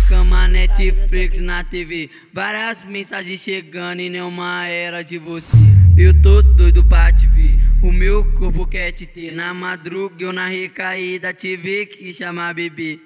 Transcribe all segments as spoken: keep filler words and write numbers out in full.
cama, Netflix na T V. Várias mensagens chegando e nenhuma era de você. Eu tô doido pra te ver, o meu corpo quer te ter. Na madruga eu na recaída tive que chamar bebê.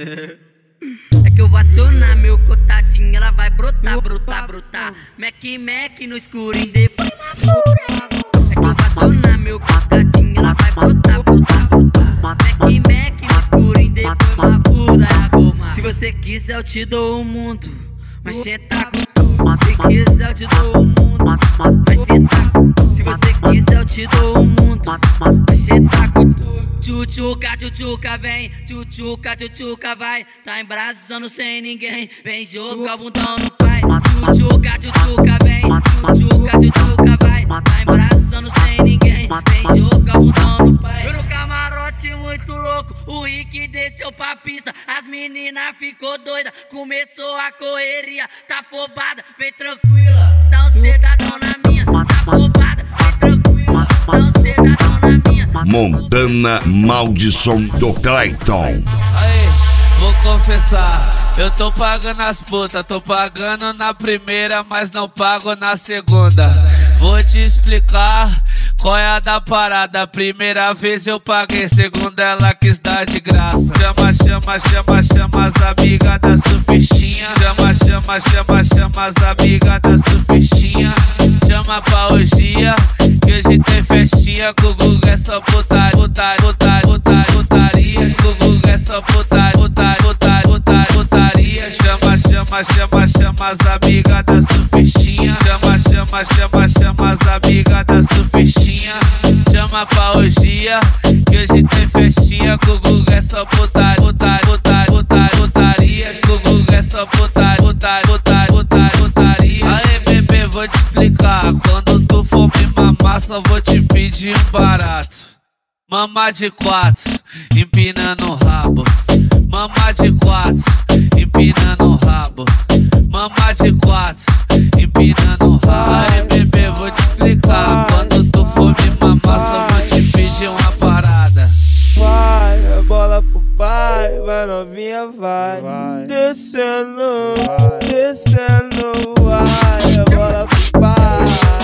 É que eu vou acionar meu contatinho, ela vai brotar, brotar, brotar. Mac, Mac no escurinho, depois na pura. É que eu vou acionar meu contatinho, ela vai brotar, brotar, brotar. Mac, Mac no escurinho, depois na pura. Se você quiser eu te dou o mundo, mas cê tá com tudo. Se quiser eu te dou o mundo, mas cê tá com tudo. Se você quiser eu te dou o mundo, mas cê tá com tudo. Tchutchuca, tchutchuca, vem, tchutchuca, tchutchuca, vai. Tá embrasando sem ninguém, vem jogar o bundão no pai. Tchutchuca, tchutchuca, vem, tchutchuca, tchutchuca, vai. Tá embrasando sem ninguém, vem jogar o bundão no pai. Eu no camarote muito louco, o Rick desceu pra pista. As meninas ficou doida, começou a correria. Tá afobada, vem tranquila, dá um cedadão na minha. Tá afobada, vem tranquila, dá um cedadão na minha. Montana Maldição do Clayton. Aí, vou confessar, eu tô pagando as putas, tô pagando na primeira, mas não pago na segunda. Vou te explicar qual é a da parada. Primeira vez eu paguei, segunda ela quis dar de graça. Chama, chama, chama, chama as amigas da surfistinha. Chama, chama, chama, chama as amigas da surfistinha. Chama pra orgia, que hoje tem festinha. Com o Google é só putaria, putaria, putaria, putaria, putaria. Com o Google é só putaria, putaria, putaria, putaria, putaria. Chama, chama, chama, chama as amigas da surfistinha. Chama, chama, chama, chama as amigas da surfistinha. Chama pra orgia, que hoje tem festinha. Com o Google é só putaria, putaria, putaria, putaria, putaria. Com o Google é só putaria, putaria, putaria, putaria, putaria. Aê, bebê, vou te explicar. Quando tu for me mamar, só vou te pedir um barato. Mama de quatro, empinando o rabo. Mama de quatro, empinando o rabo. Mama de quatro, empinando o rabo. Aí, bebê, vou te explicar. Quando tu for me mamar, só vou te pedir uma parada. Vai, a bola pro pai, vai novinha, vai, vai. Descendo, vai. Descendo, vai, a bola pro pai,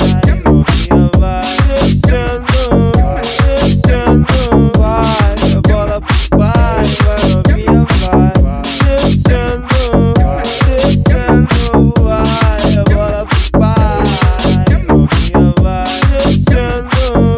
novinha, vai. Descendo, descendo, vai, a bola pro pai, vai novinha, vai. Descendo, descendo, vai, a bola pro pai, novinha, vai. Descendo,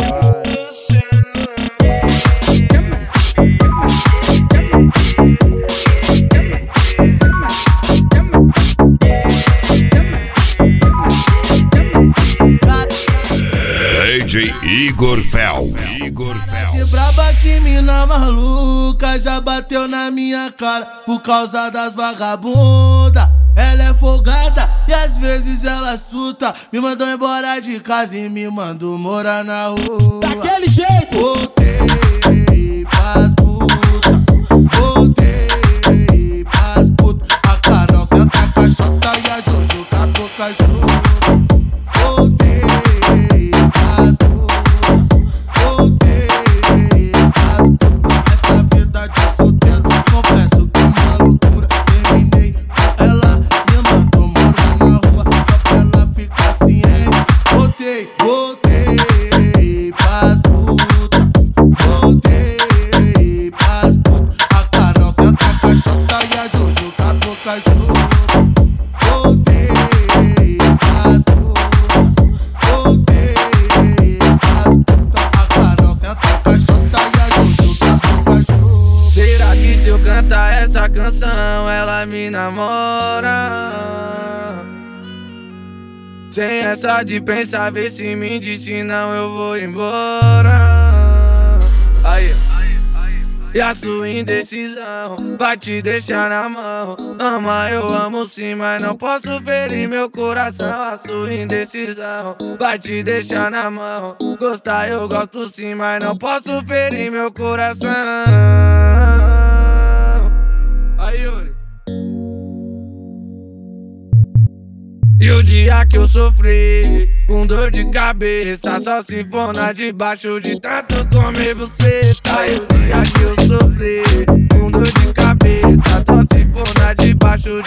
D J Igor Fel. Igor Fel. Que braba que mina maluca já bateu na minha cara por causa das vagabunda. Ela é folgada e às vezes ela surta. Me mandou embora de casa e me mandou morar na rua. daquele jeito. Voltei pras puta, voltei pras puta. A Carol senta a caixota e a Jojo com a boca junto. Voltei pras puta, voltei pras puta. Essa vida de solteiro, confesso que é uma loucura. Terminei com ela, me mandou morar na rua, só pra ela ficar ciente. Voltei, voltei pras puta, voltei pras puta. A Carol senta a caixota e a Jojo com a boca junto. Voltei pras puta, voltei pras puta. A Carol senta a caixota e a Jojo com a boca junto. Será que se eu cantar essa canção ela me namora? Sem essa de pensar, vê se me diz, senão eu vou embora. Aí. E a sua indecisão vai te deixar na mão. Ama, eu amo sim, mas não posso ferir meu coração. A sua indecisão vai te deixar na mão. Gostar eu gosto sim, mas não posso ferir meu coração. Aí, Yuri. E o dia que eu sofri com dor de cabeça, só se for na debaixo de tanto comer buceta. E o dia que eu sofri com dor de cabeça, só se for na debaixo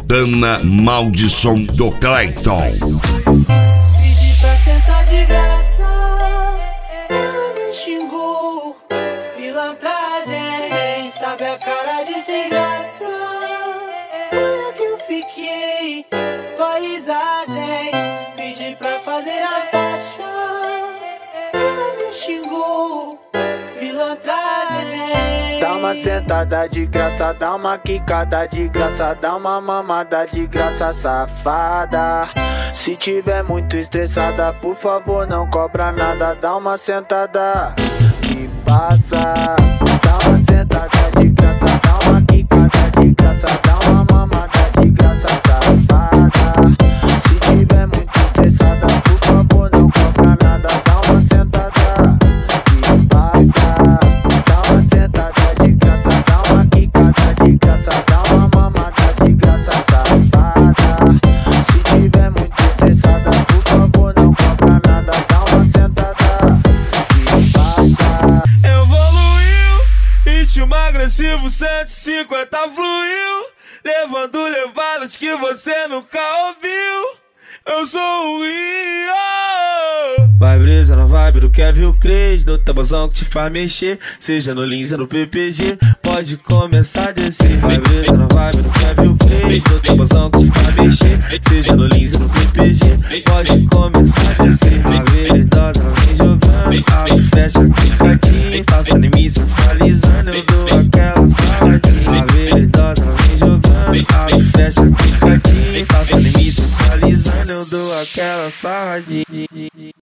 Dana Maldição do Clayton. Pedi pra sentar de graça, ela me xingou. Pilantragem, sabe a cara de sem graça. Foi que eu fiquei, paisagem. Pedi pra fazer a faixa, ela me xingou. Pilantragem. Dá uma sentada de graça, dá uma quicada de graça, dá uma mamada de graça, safada. Se tiver muito estressada, por favor não cobra nada. Dá uma sentada que passa. Dá uma sentada de graça, dá uma quicada de graça, dá uma mamada de graça, safada. Se tiver muito estressada, por favor não cobra nada. Dá uma sentada que passa. Dá uma sentada de graça, dá uma quicada de graça, dá uma mamada de graça, safada. Se tiver muito estressada, por favor não cobra nada. Dá uma sentada que passa. Evoluiu, ritmo agressivo cento e cinquenta fluiu, levando levadas que você nunca ouviu. Eu sou o Rio. Vai brisa na vibe do Kevin Crazy, do tabuzão que te faz mexer, seja no Lins ou no P P G, pode começar a descer. Vai brisa na vibe do Kevin Crazy, do tabuzão que te faz mexer, seja no Lins ou no P P G, pode começar a descer. A veridosa ela vem jogando, abre, fecha, quicadinho, passando em mim sensualizando, eu dou aquela saladinha. A veridosa ela vem jogando, abre, fecha, quicadinho, passando em mim sensualizando, eu dou aquela saladinha.